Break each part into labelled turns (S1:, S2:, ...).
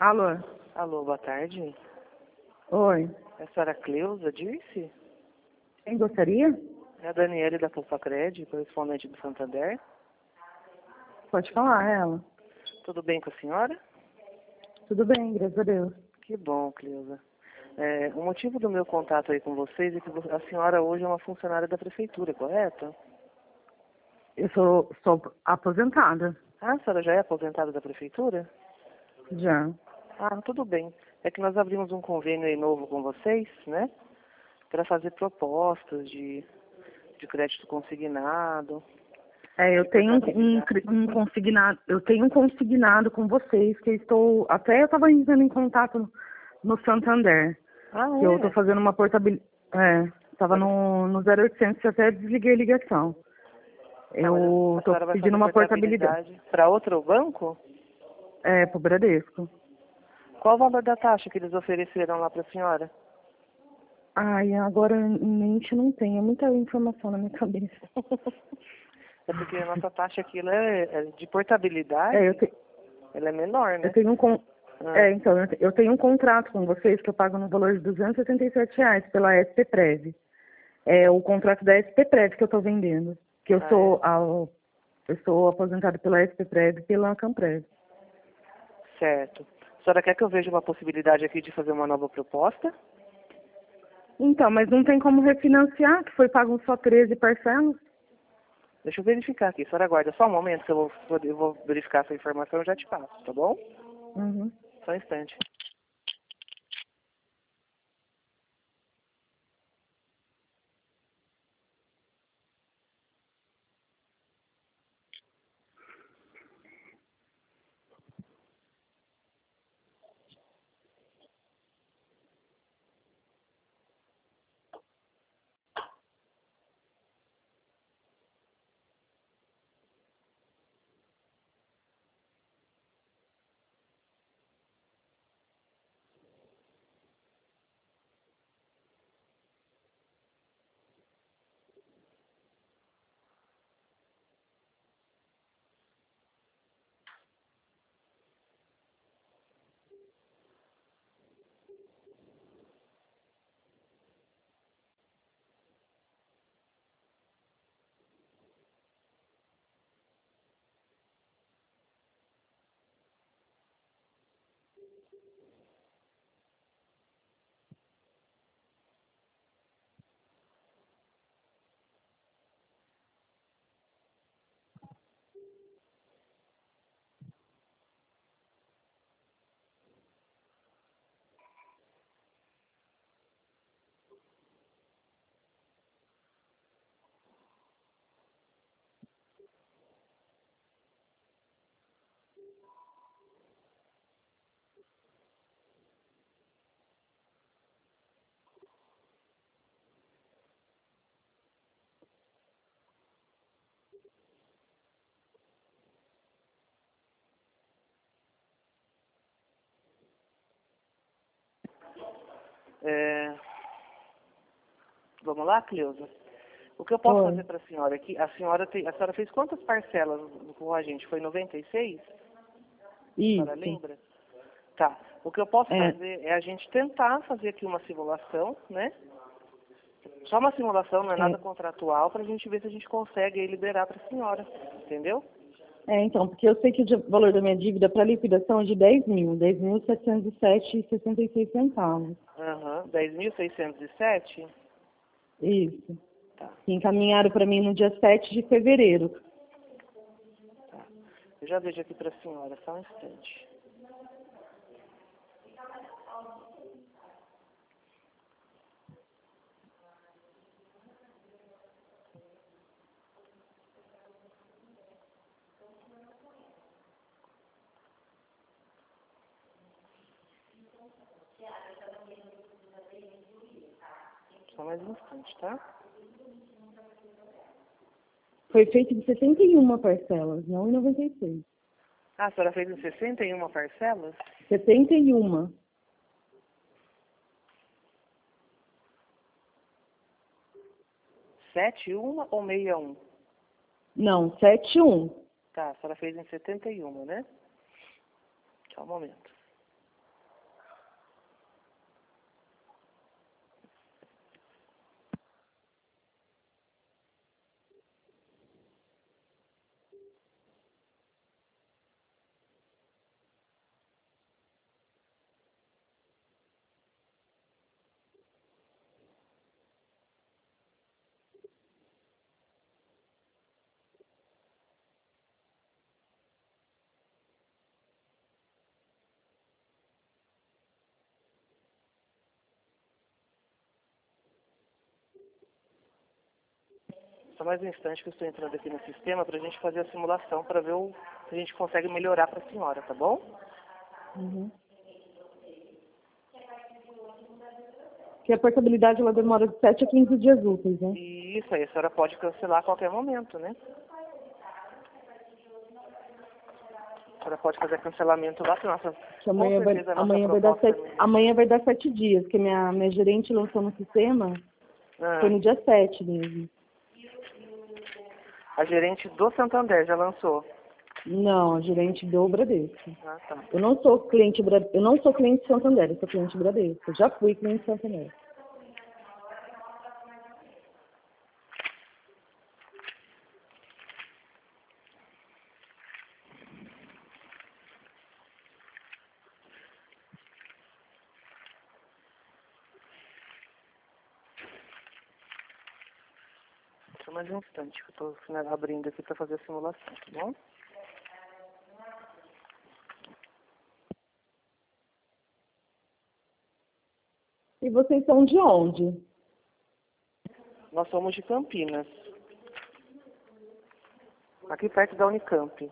S1: Alô?
S2: Alô, boa tarde.
S1: Oi.
S2: É a senhora Cleusa Dirce?
S1: Quem gostaria?
S2: É a Daniele da Poupa-Cred, correspondente do Santander.
S1: Pode falar, ela.
S2: Tudo bem com a senhora?
S1: Tudo bem, graças a Deus.
S2: Que bom, Cleusa. O motivo do meu contato aí com vocês é que a senhora hoje é uma funcionária da prefeitura, correto?
S1: Eu sou aposentada.
S2: Ah, a senhora já é aposentada da prefeitura?
S1: Já.
S2: Ah, tudo bem. É que nós abrimos um convênio aí novo com vocês, né? Para fazer propostas de crédito consignado.
S1: Eu tenho um consignado. Eu tenho um consignado com vocês que eu estava entrando em contato no Santander.
S2: Ah,
S1: Que eu
S2: é?
S1: estou fazendo uma portabilidade. Estava no 0800 e até desliguei a ligação. Eu estou pedindo uma portabilidade.
S2: Para outro banco?
S1: Pro Bradesco.
S2: Qual o valor da taxa que eles ofereceram lá para a senhora?
S1: Ai, agora em mente não tenho. É muita informação na minha cabeça.
S2: É porque a nossa taxa aqui ela é de portabilidade, ela é menor, né?
S1: Eu tenho um contrato com vocês que eu pago no valor de R$ 277 pela SPPrev. É o contrato da SPPrev que eu estou vendendo. Que eu sou aposentada pela SPPrev e pela Camprev.
S2: Certo. A senhora quer que eu veja uma possibilidade aqui de fazer uma nova proposta?
S1: Então, mas não tem como refinanciar, que foi pago só 13 parcelas?
S2: Deixa eu verificar aqui. A senhora aguarda só um momento que eu vou verificar essa informação e já te passo, tá bom?
S1: Uhum.
S2: Só um instante. Vamos lá, Cleusa? O que eu posso fazer para a senhora aqui? A senhora fez quantas parcelas com a gente? Foi 96? A senhora lembra? Tá. O que eu posso fazer é a gente tentar fazer aqui uma simulação, né? Só uma simulação, não é nada contratual, para a gente ver se a gente consegue aí liberar para a senhora. Entendeu?
S1: Então, porque eu sei que o valor da minha dívida para liquidação é de 10.707,66 centavos.
S2: Aham, 10.607?
S1: Isso.
S2: Tá.
S1: Que encaminharam para mim no dia 7 de fevereiro.
S2: Tá. Eu já vejo aqui para a senhora, só um instante. Só mais um instante, tá?
S1: Foi feito de 61 parcelas, não em 96.
S2: Ah, a senhora fez em 61 parcelas?
S1: 71.
S2: 71 ou 61?
S1: Não, 71.
S2: Tá, a senhora fez em 71, né? Só um momento. Só mais um instante que eu estou entrando aqui no sistema para a gente fazer a simulação para ver se a gente consegue melhorar para a senhora, tá bom?
S1: Uhum. Que a portabilidade ela demora de 7 a 15 dias úteis, né?
S2: Isso aí, a senhora pode cancelar a qualquer momento, né? A senhora pode fazer cancelamento lá para nossa.
S1: Que amanhã
S2: Com certeza,
S1: amanhã vai dar 7 dias, porque minha gerente lançou no sistema, foi no dia 7 mesmo.
S2: A gerente do Santander já lançou?
S1: Não, a gerente do Bradesco.
S2: Ah, tá.
S1: Eu não sou cliente Santander, eu sou cliente Bradesco. Eu já fui cliente Santander.
S2: Só mais um instante que eu estou abrindo aqui para fazer a simulação, tá bom?
S1: E vocês são de onde?
S2: Nós somos de Campinas. Aqui perto da Unicamp.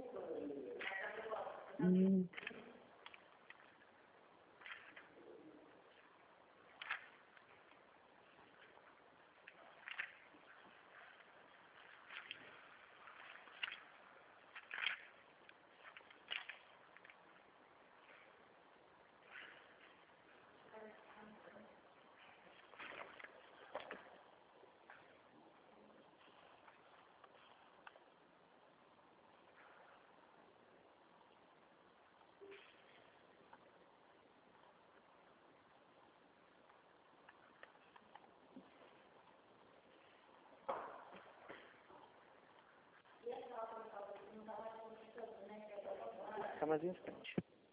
S2: Só mais um instante.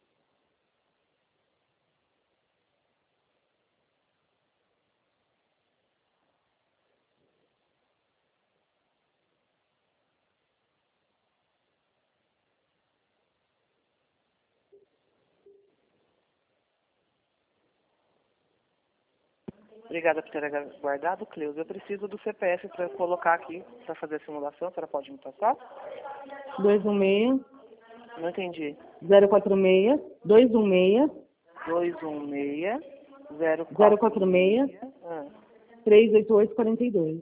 S2: Obrigada por ter aguardado, Cleusa. Eu preciso do CPF para colocar aqui, para fazer a simulação. A senhora pode me passar?
S1: 216
S2: Não entendi.
S1: 046 216
S2: 216
S1: 046 38842.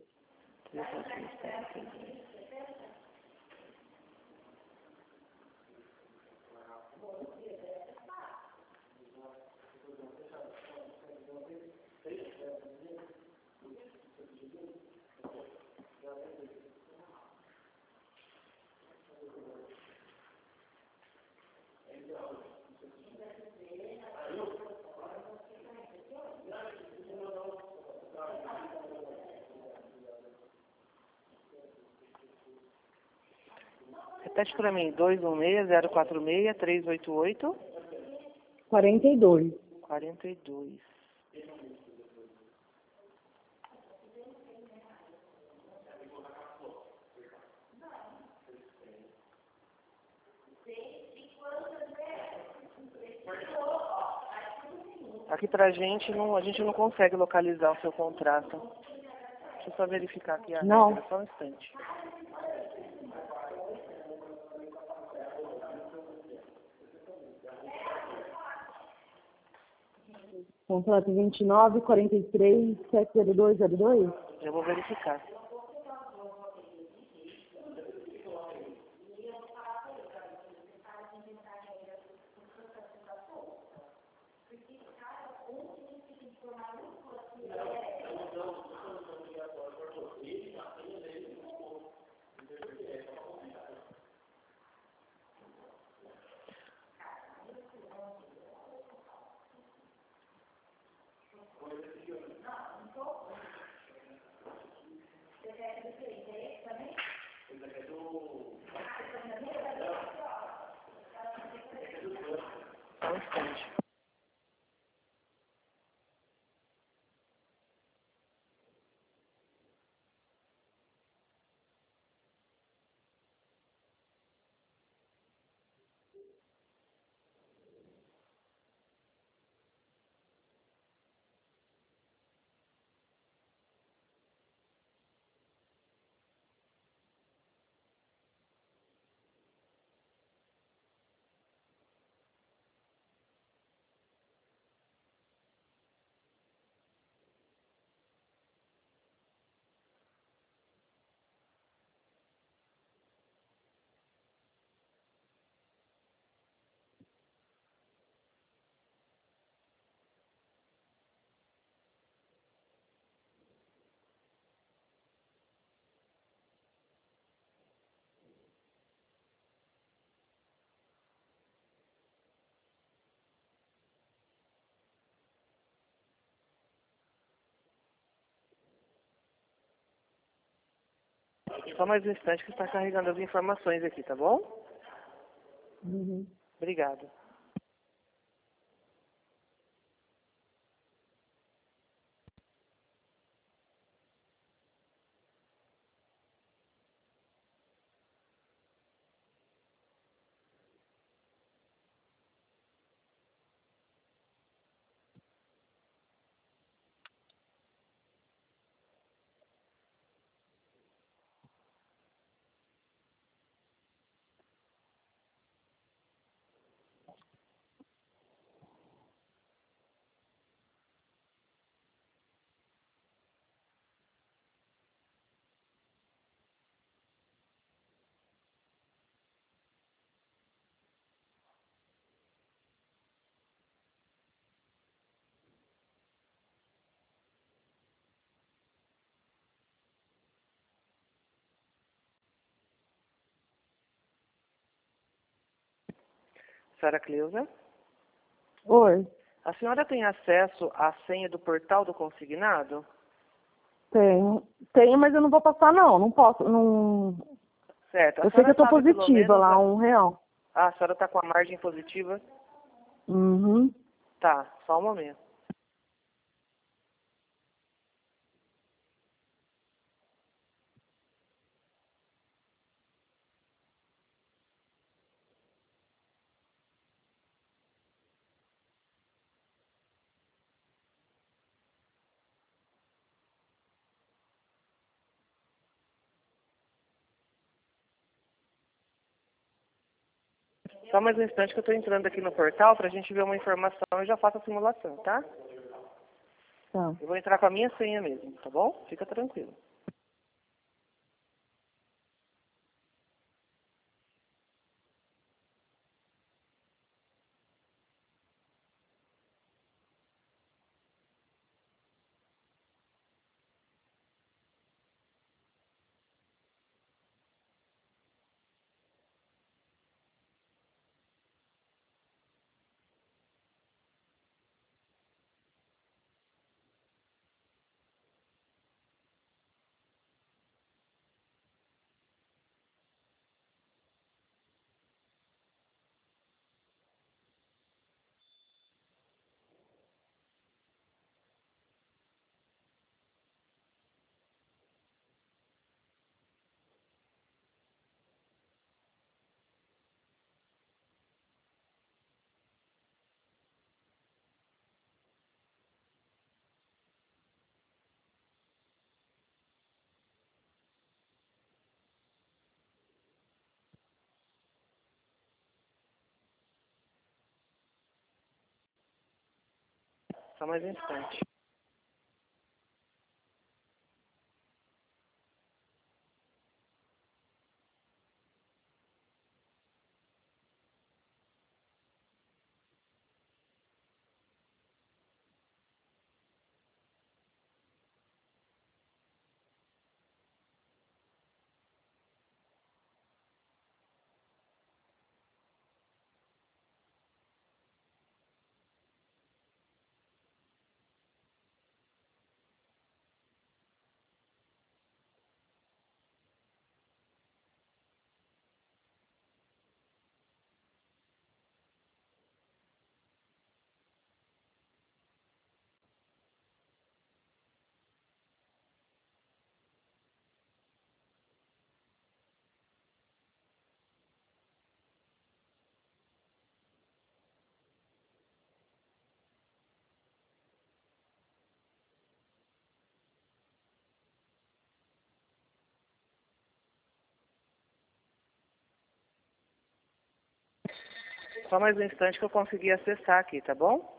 S2: Repete para mim. 216 046 388
S1: 42.
S2: 42. Aqui pra gente não consegue localizar o seu contrato. Deixa eu só verificar aqui a regra, só um instante.
S1: Contrato 29 43 70202.
S2: Já vou verificar. Só um instante. Só mais um instante que está carregando as informações aqui, tá bom?
S1: Uhum.
S2: Obrigada. Senhora Cleusa?
S1: Oi,
S2: A senhora tem acesso à senha do portal do consignado?
S1: tenho, mas eu não vou passar não, não posso, não...
S2: Certo. A
S1: Eu sei que
S2: senhora
S1: eu tô
S2: sabe pelo
S1: positiva
S2: menos
S1: lá, R$ 1.
S2: Ah, a senhora está com a margem positiva?
S1: Uhum.
S2: Tá, só um momento. Só mais um instante que eu estou entrando aqui no portal para a gente ver uma informação e já faço a simulação, tá?
S1: Tá.
S2: Eu vou entrar com a minha senha mesmo, tá bom? Fica tranquilo. Só mais um instante. Só mais um instante que eu consegui acessar aqui, tá bom?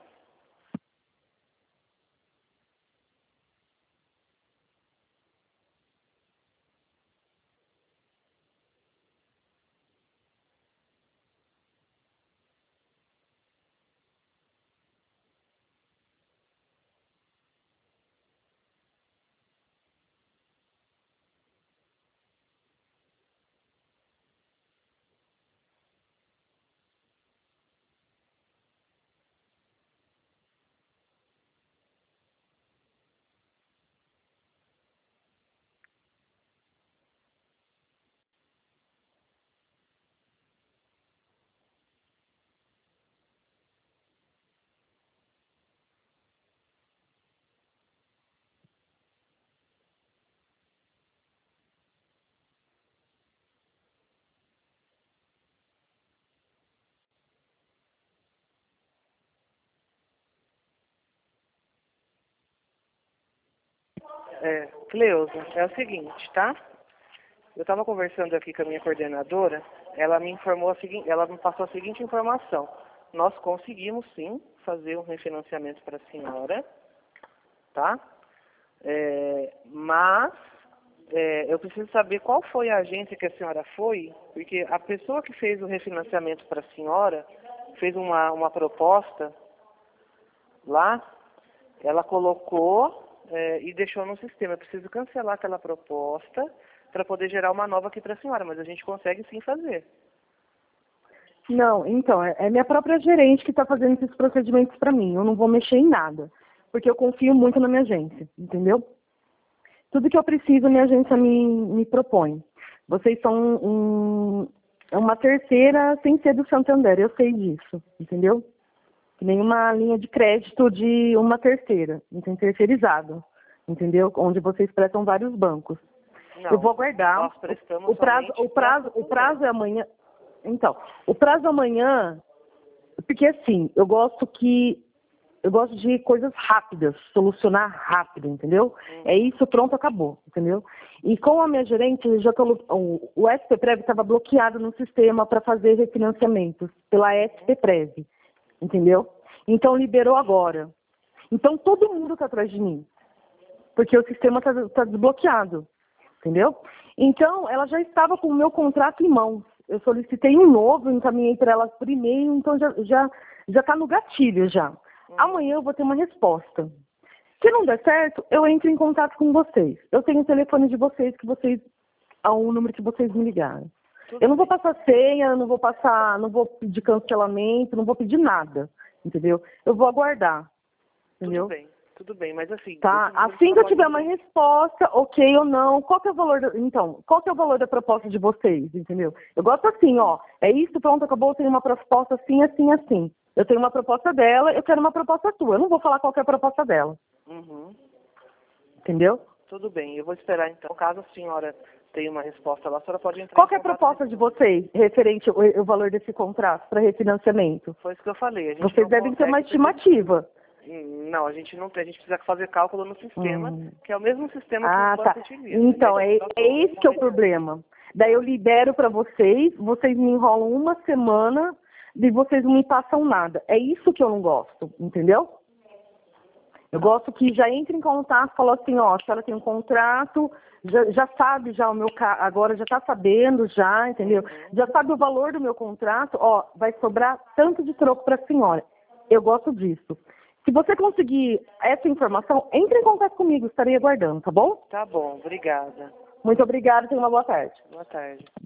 S2: Cleusa, é o seguinte, tá? Eu estava conversando aqui com a minha coordenadora, ela me informou ela me passou a seguinte informação. Nós conseguimos sim fazer um refinanciamento para a senhora, tá? Mas eu preciso saber qual foi a agência que a senhora foi, porque a pessoa que fez o refinanciamento para a senhora fez uma proposta lá, ela colocou e deixou no sistema. Eu preciso cancelar aquela proposta para poder gerar uma nova aqui para a senhora, mas a gente consegue sim fazer.
S1: Não, então, é minha própria gerente que está fazendo esses procedimentos para mim. Eu não vou mexer em nada, porque eu confio muito na minha agência, entendeu? Tudo que eu preciso, minha agência me propõe. Vocês são uma terceira sem ser do Santander, eu sei disso, entendeu? Nenhuma linha de crédito de uma terceira, então terceirizado, entendeu? Onde vocês prestam vários bancos.
S2: Não,
S1: eu vou aguardar.
S2: Nós prestamos
S1: o prazo é amanhã. Então, o prazo amanhã, porque assim, eu gosto de coisas rápidas, solucionar rápido, entendeu? É isso, pronto, acabou, entendeu? E com a minha gerente, o SPPrev estava bloqueado no sistema para fazer refinanciamentos pela SPPrev, entendeu? Então liberou agora. Então todo mundo está atrás de mim, porque o sistema está desbloqueado, entendeu? Então ela já estava com o meu contrato em mãos. Eu solicitei um novo, encaminhei para ela por e-mail, então já está no gatilho já. Amanhã eu vou ter uma resposta. Se não der certo, eu entro em contato com vocês. Eu tenho o telefone de vocês, o número que vocês me ligaram. Eu não vou passar senha, não vou pedir cancelamento, não vou pedir nada, entendeu? Eu vou aguardar, entendeu?
S2: Tudo bem, mas assim...
S1: Tá, assim que eu tiver uma resposta, ok ou não, qual que é o valor da proposta de vocês, entendeu? Eu gosto assim, ó, é isso, pronto, acabou, eu tenho uma proposta assim, assim, assim. Eu tenho uma proposta dela, eu quero uma proposta tua. Eu não vou falar qual que é a proposta dela. Entendeu?
S2: Tudo bem, eu vou esperar então. Caso a senhora tenha uma resposta lá, a senhora pode entrar.
S1: Qual que é a proposta de vocês, referente ao valor desse contrato para refinanciamento?
S2: Foi isso que eu falei.
S1: Vocês devem ter uma estimativa.
S2: Não, a gente não tem, a gente precisa fazer cálculo no sistema, que é o mesmo sistema que o banco utiliza.
S1: Então, é esse que é o problema. Daí eu libero para vocês me enrolam uma semana e vocês não me passam nada. É isso que eu não gosto, entendeu? Eu gosto que já entre em contato, falou assim, ó, a senhora tem um contrato, já sabe já o meu agora já está sabendo já, entendeu? Já sabe o valor do meu contrato, ó, vai sobrar tanto de troco para a senhora. Eu gosto disso. Se você conseguir essa informação, entre em contato comigo, estarei aguardando, tá bom?
S2: Tá bom, obrigada.
S1: Muito obrigada, tenha uma boa tarde.
S2: Boa tarde.